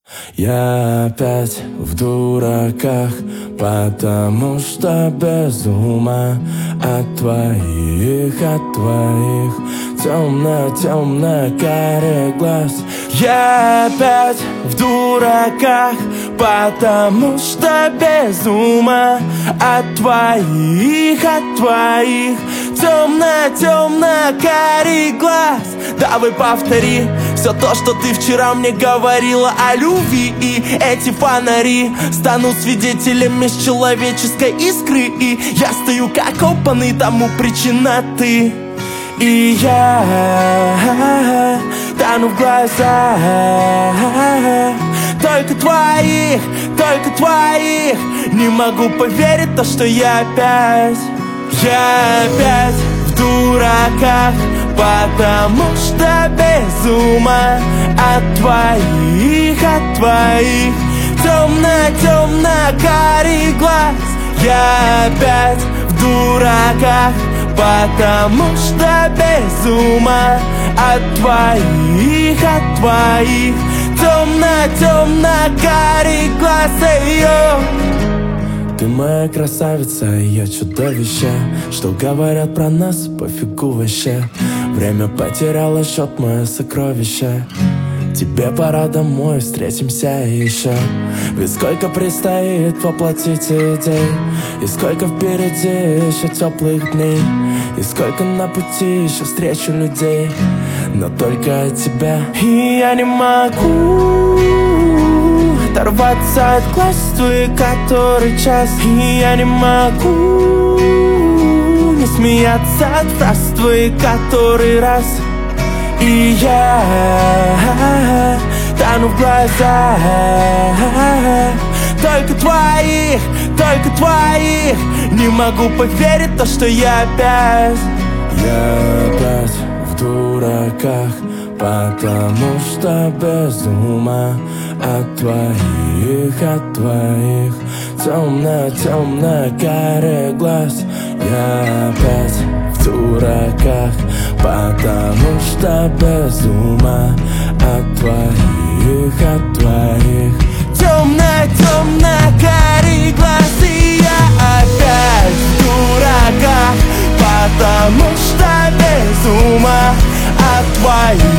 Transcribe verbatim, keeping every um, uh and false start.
Я опять в дураках, потому что без ума от твоих, от твоих темно-темно-карих глаз. Я опять в дураках, потому что без ума от твоих, от твоих темно-темно-карих глаз. Давай повтори все то, что ты вчера мне говорила о любви. И эти фонари станут свидетелем межчеловеческой искры. И я стою как опанный, тому причина ты. И я тону в глазах только твоих, только твоих. Не могу поверить то, что я опять, я опять в дураках, потому что без ума от твоих, от твоих темно-темно-карих глаз. Я опять в дураках, потому что без ума от твоих, от твоих темно-темно-карих глаз. Ты моя красавица, и я чудовище. Что говорят про нас, пофигу вообще. Время потеряло счет, мое сокровище. Тебе пора домой, встретимся еще. Ведь сколько предстоит воплотить идей, и сколько впереди еще теплых дней, и сколько на пути еще встречу людей, но только от тебя. И я не могу оторваться от глаз твоих, который час. И я не могу не смеяться от фраз твоих, который раз. И я тону в глазах только твоих, только твоих. Не могу поверить то, что я опять, я опять в дураках, потому что без ума от твоих, от твоих темно-темно-карих глаз. Я опять в дураках, потому что без ума от твоих, от твоих темно-темно-карих глаз. И я опять в дураках, потому что без ума от твоих,